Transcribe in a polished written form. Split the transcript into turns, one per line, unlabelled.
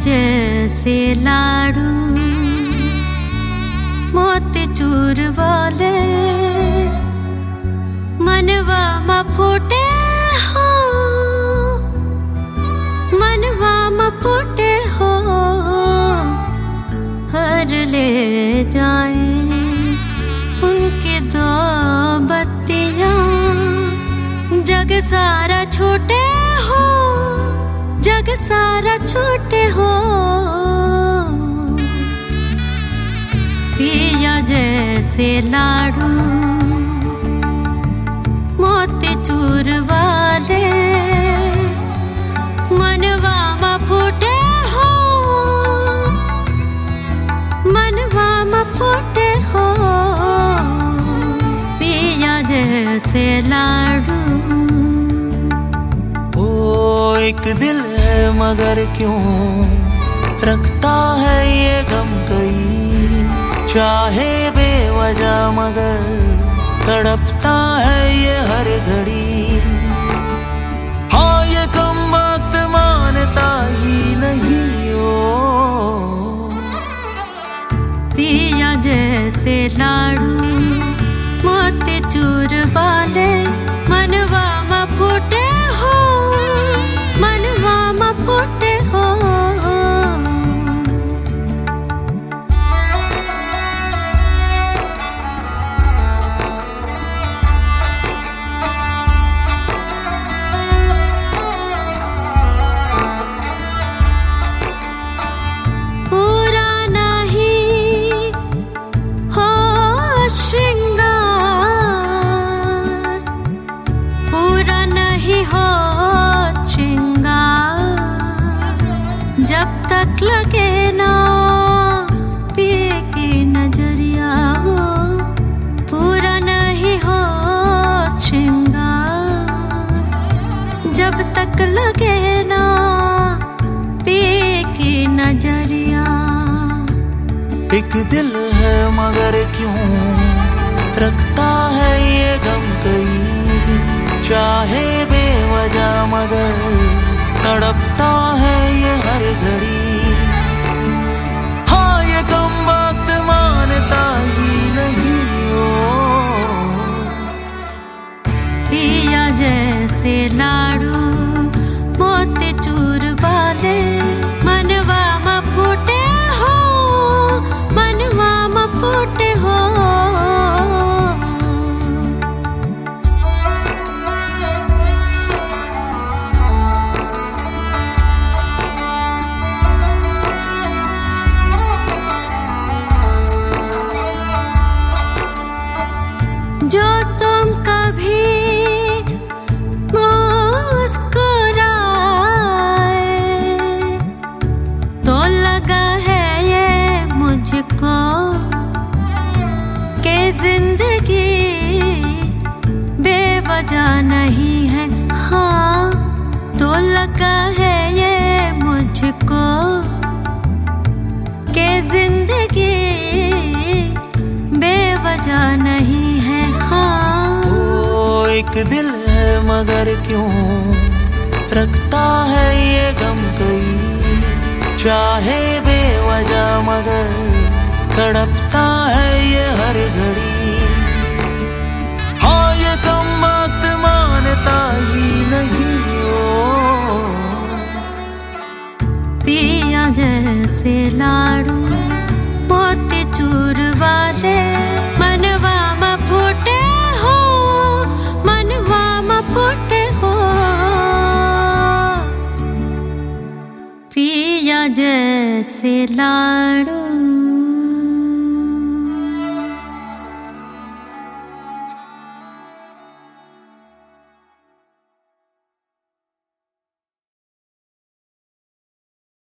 जैसे लाडू मोतीचूर वाले मनवा मा फूटे हो, मनवा मा फूटे हो। हर ले जाए उनके दो बत्तियां, जग सारा छोटे हो, जग सारा छोटे हो। पिया जैसे लाडू मोतीचूर वाले मनवा मा फूटे हो, मनवा मा फूटे हो। पिया जैसे लाडू।
ओ एक दिल है मगर क्यों रखता है ये गम कई, चाहे बेवजह मगर तड़पता है ये हर घड़ी। हाँ ये कम वक्त मानता ही नहीं हो।
पिया जैसे लाडू मोतीचूर वाले मनवा मा फूटे हो, मनवा मा फूटे हो। जब तक लगे ना पिए की नजरिया हो, पूरा नहीं हो श्रृंगार। जब तक लगे ना पिए की नजरिया।
एक दिल है मगर क्यों रखता है ये गम कई, चाहे बेवजह मगर तड़पता है ये हर घड़ी। हाँ ये कम वक्त मानता ही नहीं हो।
पिया जैसे लाडू मोतीचूर वाले मनवा मा फूटे हो, मनवा मा फूटे हो। जो तुम कभी मुस्कुराए तो लगा है ये मुझको कि जिंदगी बेवजह नहीं है। हाँ तो लगा है ये मुझको कि जिंदगी बेवजह नहीं है। हाँ
ओ एक दिल है मगर क्यों रखता है ये गम कई, चाहे बेवजह मगर तड़पता है ये हर घड़ी। हाँ ये कम वक्त मानता ही नहीं हो।
पिया जैसे लाडू मोतीचूर वाले मनवा मा फूटे हो, मनवा मा फूटे हो। पिया जैसे लाडू।